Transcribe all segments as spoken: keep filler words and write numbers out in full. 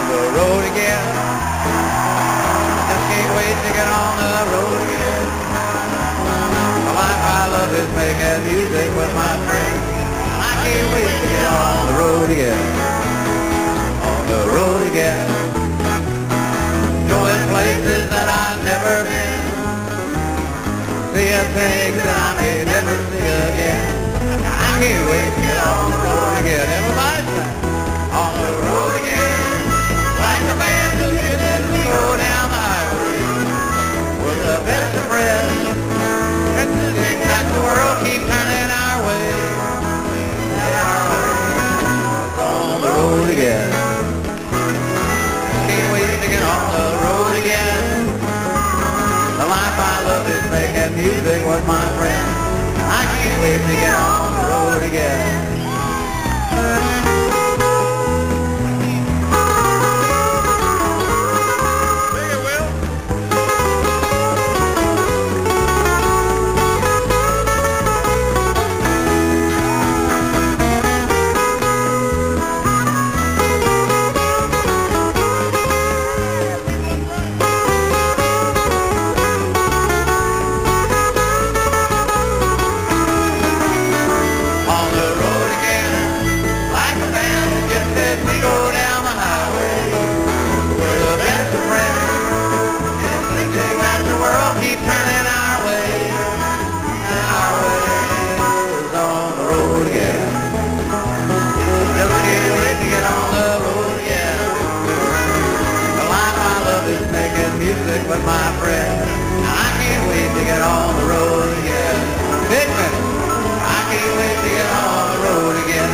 the road again. Just can't wait to get on the road again. The life I love is making music with my friends. I can't wait to get on the road again. On the road again. Going places that I've never been. Seeing things that I may never see again. I can't wait to get on the road again. Everybody sing. On the road again. Like the band who should as we go down the highway. We're the best of friends. And the things that the world keep turning our way. On the road again. Can't wait to get on the road again. The life I love is making music with my friends. I can't wait to get on the road again. Music with my friends. I can't wait to get on the road again. Hickman, I can't wait to get on the road again.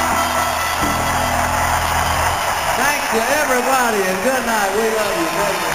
Thanks to everybody and good night. We love you.